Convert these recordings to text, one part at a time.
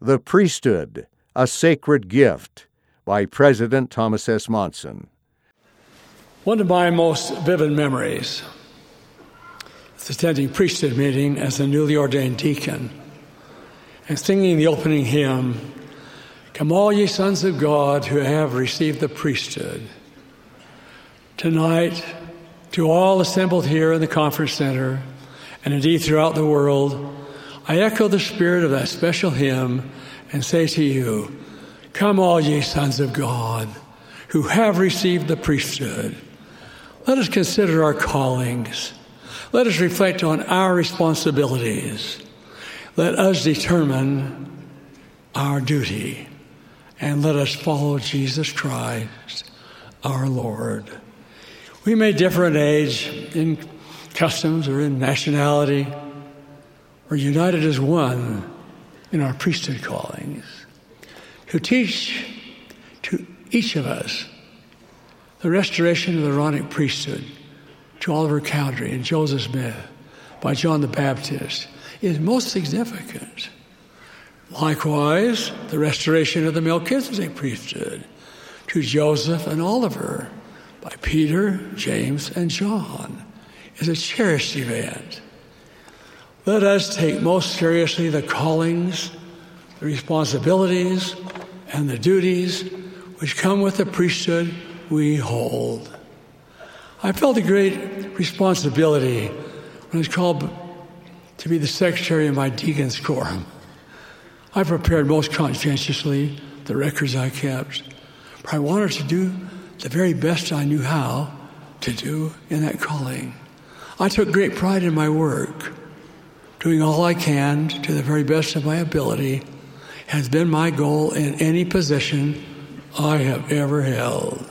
The Priesthood, a Sacred Gift, by President Thomas S. Monson. One of my most vivid memories is attending priesthood meeting as a newly ordained deacon and singing the opening hymn, "Come all ye sons of God who have received the priesthood." Tonight, to all assembled here in the conference center, and indeed throughout the world, I echo the spirit of that special hymn and say to you, come all ye sons of God who have received the priesthood. Let us consider our callings. Let us reflect on our responsibilities. Let us determine our duty. And let us follow Jesus Christ, our Lord. We may differ in age, in customs, or in nationality. We're united as one in our priesthood callings. To teach to each of us the restoration of the Aaronic priesthood to Oliver Cowdery and Joseph Smith by John the Baptist is most significant. Likewise, the restoration of the Melchizedek priesthood to Joseph and Oliver by Peter, James, and John is a cherished event. Let us take most seriously the callings, the responsibilities, and the duties which come with the priesthood we hold. I felt a great responsibility when I was called to be the secretary of my deacon's quorum. I prepared most conscientiously the records I kept, but I wanted to do the very best I knew how to do in that calling. I took great pride in my work. Doing all I can to the very best of my ability has been my goal in any position I have ever held.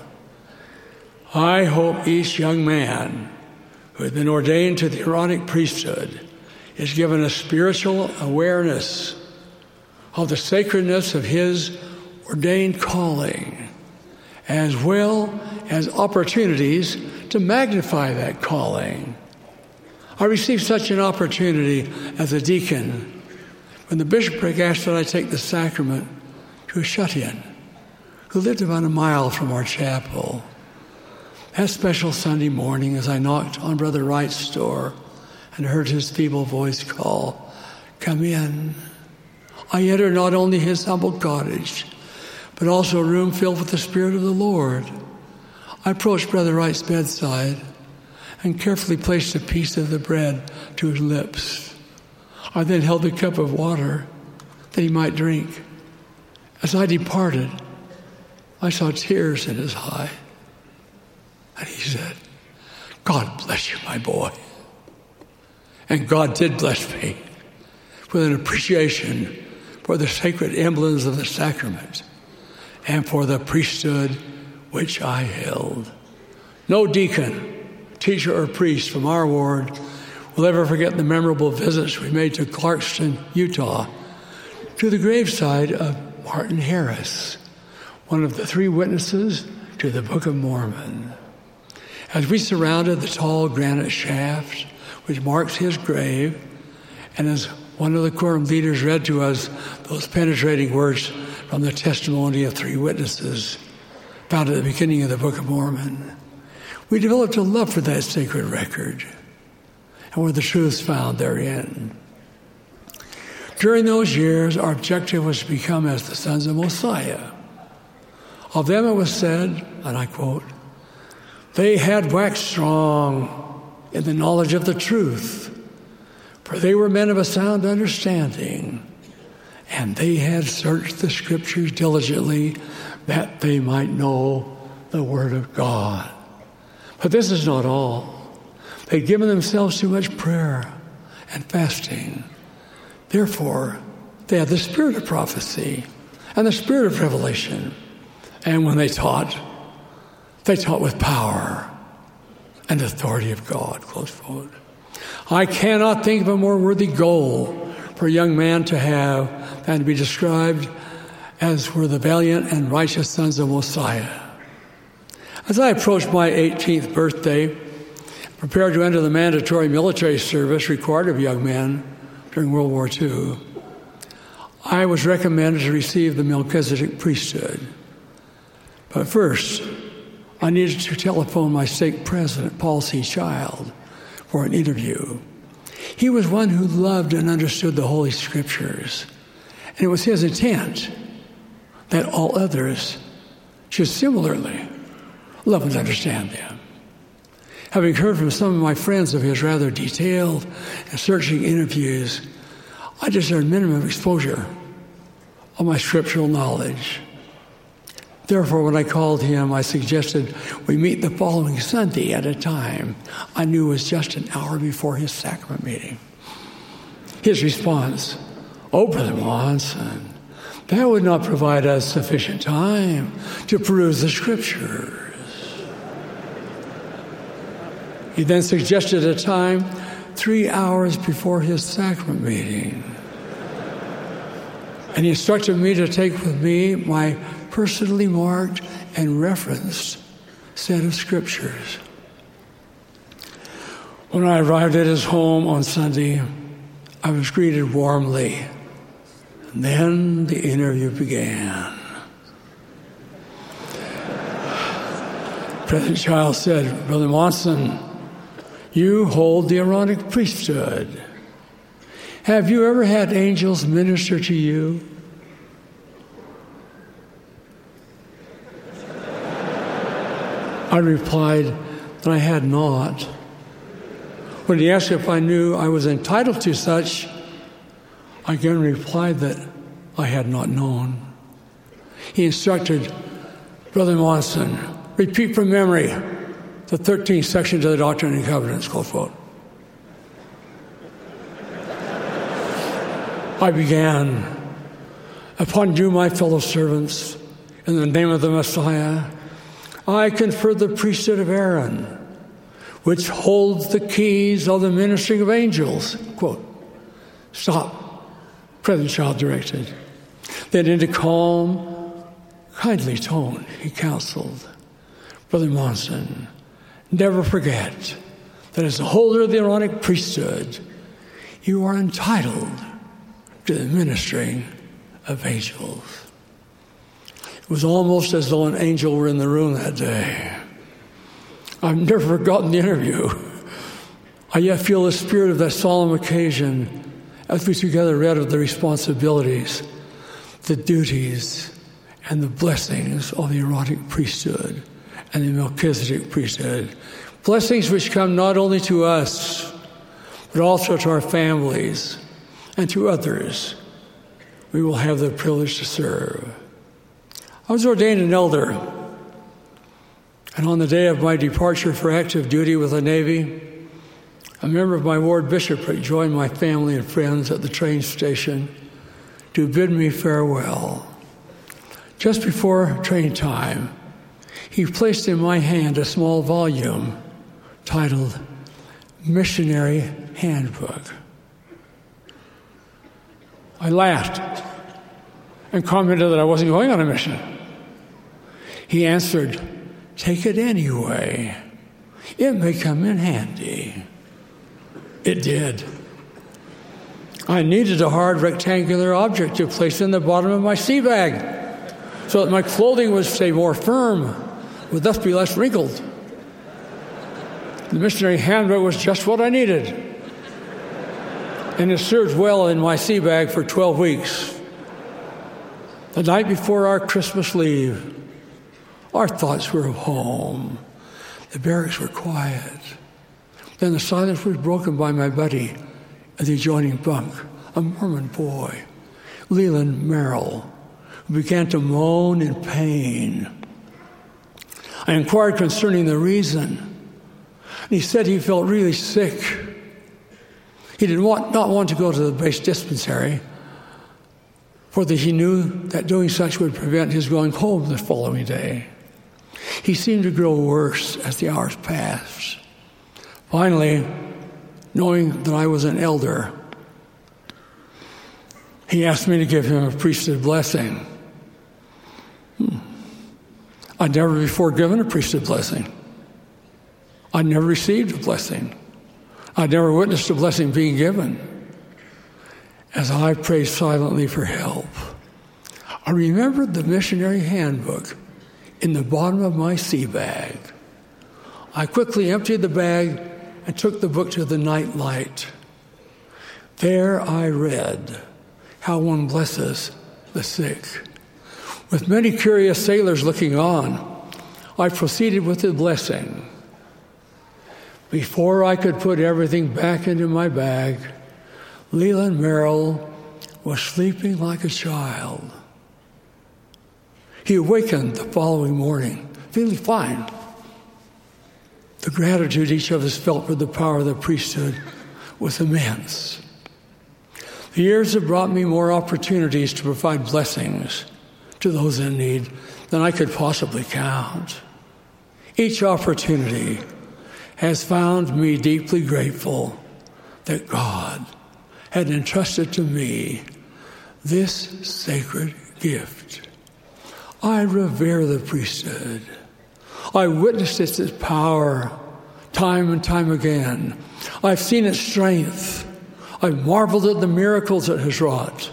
I hope each young man who has been ordained to the Aaronic priesthood is given a spiritual awareness of the sacredness of his ordained calling, as well as opportunities to magnify that calling. I received such an opportunity as a deacon when the bishopric asked that I take the sacrament to a shut-in who lived about a mile from our chapel. That special Sunday morning, as I knocked on Brother Wright's door and heard his feeble voice call, "Come in," I entered not only his humble cottage, but also a room filled with the Spirit of the Lord. I approached Brother Wright's bedside and carefully placed a piece of the bread to his lips. I then held the cup of water that he might drink. As I departed, I saw tears in his eye. And he said, "God bless you, my boy." And God did bless me with an appreciation for the sacred emblems of the sacrament and for the priesthood which I held. No deacon, teacher, or priest from our ward will ever forget the memorable visits we made to Clarkston, Utah, to the graveside of Martin Harris, one of the three witnesses to the Book of Mormon. As we surrounded the tall granite shaft which marks his grave, and as one of the quorum leaders read to us those penetrating words from the testimony of three witnesses found at the beginning of the Book of Mormon, we developed a love for that sacred record and were the truths found therein. During those years, our objective was to become as the sons of Mosiah. Of them it was said, and I quote, "They had waxed strong in the knowledge of the truth, for they were men of a sound understanding, and they had searched the Scriptures diligently that they might know the Word of God." But this is not all. They'd given themselves to much prayer and fasting. Therefore, they had the spirit of prophecy and the spirit of revelation. And when they taught with power and authority of God, close quote. I cannot think of a more worthy goal for a young man to have than to be described as were the valiant and righteous sons of Mosiah. As I approached my 18th birthday, prepared to enter the mandatory military service required of young men during World War II, I was recommended to receive the Melchizedek priesthood. But first, I needed to telephone my stake president, Paul C. Child, for an interview. He was one who loved and understood the Holy Scriptures, and it was his intent that all others should similarly love and understand them. Having heard from some of my friends of his rather detailed and searching interviews, I discerned minimum exposure of my scriptural knowledge. Therefore, when I called him, I suggested we meet the following Sunday at a time I knew was just an hour before his sacrament meeting. His response, "Oh, Brother Monson, that would not provide us sufficient time to peruse the Scriptures." He then suggested a time 3 hours before his sacrament meeting. And he instructed me to take with me my personally marked and referenced set of Scriptures. When I arrived at his home on Sunday, I was greeted warmly. And then the interview began. President Child said, "Brother Monson, you hold the Aaronic priesthood. Have you ever had angels minister to you?" I replied that I had not. When he asked if I knew I was entitled to such, I again replied that I had not known. He instructed, "Brother Monson, repeat from memory the 13th section of the Doctrine and Covenants," close quote. I began, "Upon you, my fellow servants, in the name of the Messiah, I confer the priesthood of Aaron, which holds the keys of the ministering of angels." Quote. "Stop," President Child directed. Then in a calm, kindly tone, he counseled, "Brother Monson, never forget that as the holder of the Aaronic priesthood, you are entitled to the ministering of angels." It was almost as though an angel were in the room that day. I've never forgotten the interview. I yet feel the spirit of that solemn occasion as we together read of the responsibilities, the duties, and the blessings of the Aaronic priesthood and the Melchizedek priesthood. Blessings which come not only to us, but also to our families and to others we will have the privilege to serve. I was ordained an elder, and on the day of my departure for active duty with the Navy, a member of my ward bishopric joined my family and friends at the train station to bid me farewell. Just before train time, he placed in my hand a small volume titled Missionary Handbook. I laughed and commented that I wasn't going on a mission. He answered, "Take it anyway. It may come in handy." It did. I needed a hard rectangular object to place in the bottom of my sea bag so that my clothing would stay more firm, would thus be less wrinkled. The missionary handbook was just what I needed, and it served well in my sea bag for 12 weeks. The night before our Christmas leave, our thoughts were of home. The barracks were quiet. Then the silence was broken by my buddy at the adjoining bunk, a Mormon boy, Leland Merrill, who began to moan in pain. I inquired concerning the reason, and he said he felt really sick. He did not want to go to the base dispensary, for he knew that doing such would prevent his going home the following day. He seemed to grow worse as the hours passed. Finally, knowing that I was an elder, he asked me to give him a priesthood blessing. I'd never before given a priesthood blessing. I'd never received a blessing. I'd never witnessed a blessing being given. as I prayed silently for help, I remembered the missionary handbook in the bottom of my sea bag. I quickly emptied the bag and took the book to the night light. There I read how one blesses the sick. With many curious sailors looking on, I proceeded with the blessing. Before I could put everything back into my bag, Leland Merrill was sleeping like a child. He awakened the following morning, feeling fine. The gratitude each of us felt for the power of the priesthood was immense. The years have brought me more opportunities to provide blessings to those in need than I could possibly count. Each opportunity has found me deeply grateful that God had entrusted to me this sacred gift. I revere the priesthood. I witnessed its power time and time again. I've seen its strength. I've marveled at the miracles it has wrought.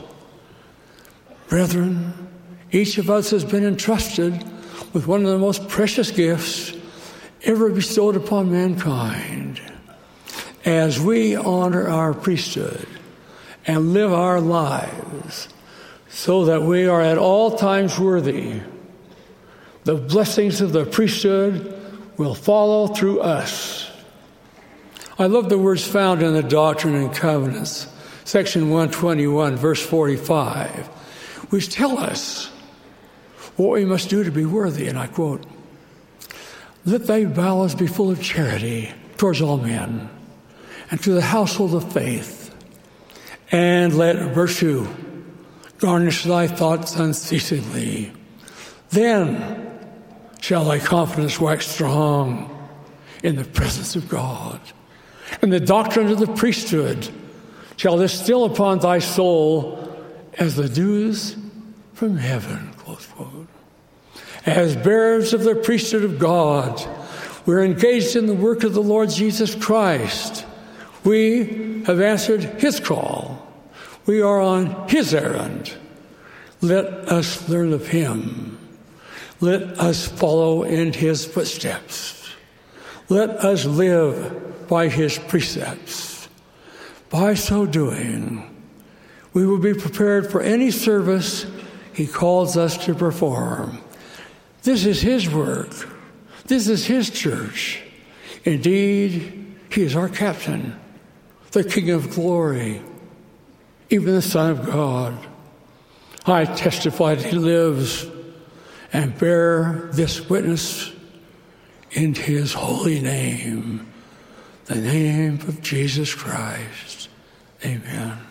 Brethren, each of us has been entrusted with one of the most precious gifts ever bestowed upon mankind. As we honor our priesthood and live our lives so that we are at all times worthy, the blessings of the priesthood will follow through us. I love the words found in the Doctrine and Covenants, section 121, verse 45, which tell us what we must do to be worthy. And I quote, "Let thy bowels be full of charity towards all men, and to the household of faith, and let virtue garnish thy thoughts unceasingly. Then shall thy confidence wax strong in the presence of God. And the doctrine of the priesthood shall distill upon thy soul as the dews from heaven." Close quote. As bearers of the priesthood of God, we're engaged in the work of the Lord Jesus Christ. We have answered his call. We are on his errand. Let us learn of him. Let us follow in his footsteps. Let us live by his precepts. By so doing, we will be prepared for any service he calls us to perform. This is his work. This is his church. Indeed, he is our captain, the King of glory, even the Son of God. I testify that he lives and bear this witness in his holy name, the name of Jesus Christ. Amen.